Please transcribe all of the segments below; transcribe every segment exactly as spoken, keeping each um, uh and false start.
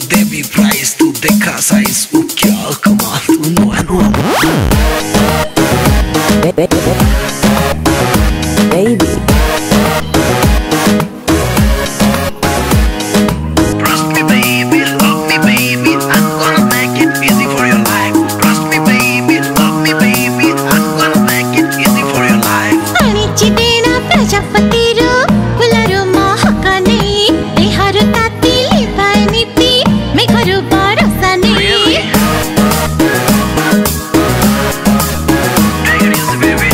देवी price तू देखा size वो क्या कमाल तू नुआ नुआ baby trust me baby love me baby I'm gonna make it easy for your life trust me baby love me baby I'm gonna make it easy for your life पानी चिदेना प्रजापति रो फुलरो महका नहीं देहरो ताती लिपाय नीति मेघरो बरसा नहीं take it easy baby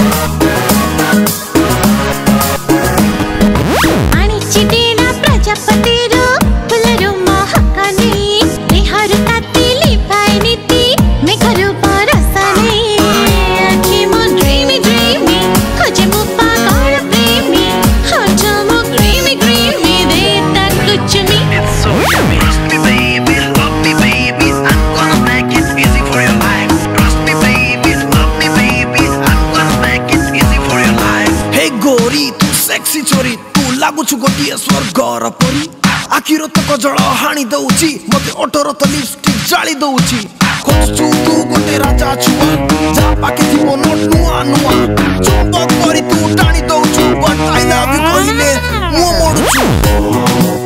पानी चिदेना प्रजापति रो फुलरो महका नहीं देहरो ताती लिपाय नीति मेघरो बरसा नहीं आँखें मो dreamy dreamy खोजे मो पागल प्रेमी होठों मो creamy creamy देता कुछ नहीं it's so yummy trust me baby love me baby I'm gonna make it easy for your life trust me baby love me baby I'm gonna make it easy for your life hey गोरी तू sexy छोरी तू लागु छु गोटिए स्वर्गर परी आखिर तक जळ हाणी दउची मते ओटोर त लिपस्टिक जाली दउची खोजछु तू गोटे राजा छुआ जा पाके थिबो नोट नुआ नुआ चुंबक करी तू टाणी दउछु बट आई लव यू कहिले मु मोडछु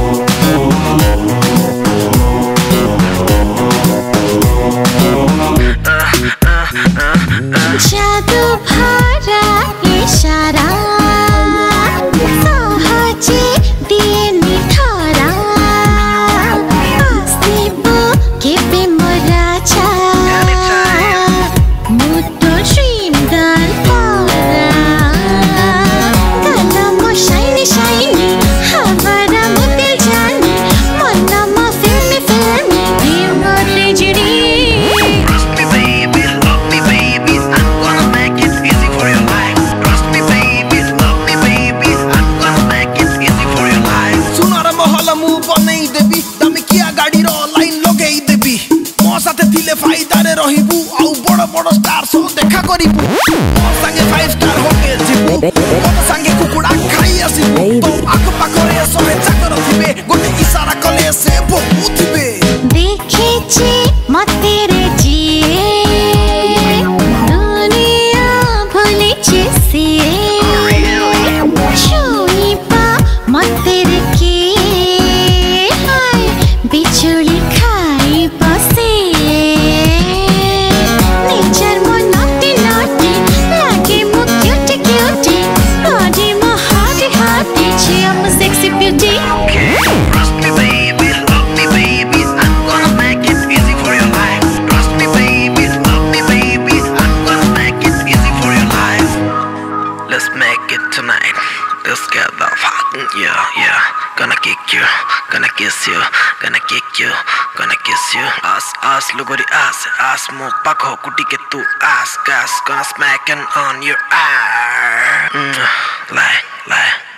जादू भरा इशारा सहजे दिए निठरा आसिबो केबे मो राजा मु तो ड्रीम गर्ल परा गाना मो शाइनी शाइनी हमारा मो दिल जानी मन मो फिल्मी फिल्मी dream girl tragedy trust me baby love me baby I'm gonna make it easy for your life trust me baby love me baby I'm gonna make it easy for your life सुनार महल मु बनेई देबी तमे किया गाड़ी रो line लगेई देबी मो साथे थिले फायदा रे रहिबू आउ बड़ बड़ स्टार सो देखा करिबू मो संगे फाइव स्टार होटल जिबू मो संगे कुकुडा खाई आसीबू तो आख पाखरे सहे चाकर थिबे गोटे इशारा कले से बहु थिबे देखे जे मते रे जिए दुनिया भूले जे सिए छुईपा मते रे के हाय बिचुली खाई बसे नेचर मो नटी नटी लागे मो क्यूटी क्यूटी बॉडी मो हार्टी हार्टी छे हम sexy beauty trust me baby love me baby I'm gonna make it easy for your life trust me baby love me baby I'm gonna make it easy for your life let's make it tonight let's get the fucking yeah yeah gonna kick you gonna kiss you gonna kick you gonna kiss you ass ass lugori ass ass mo pakho kuti ke tu ass gas gonna smack on your ass mm, lie lie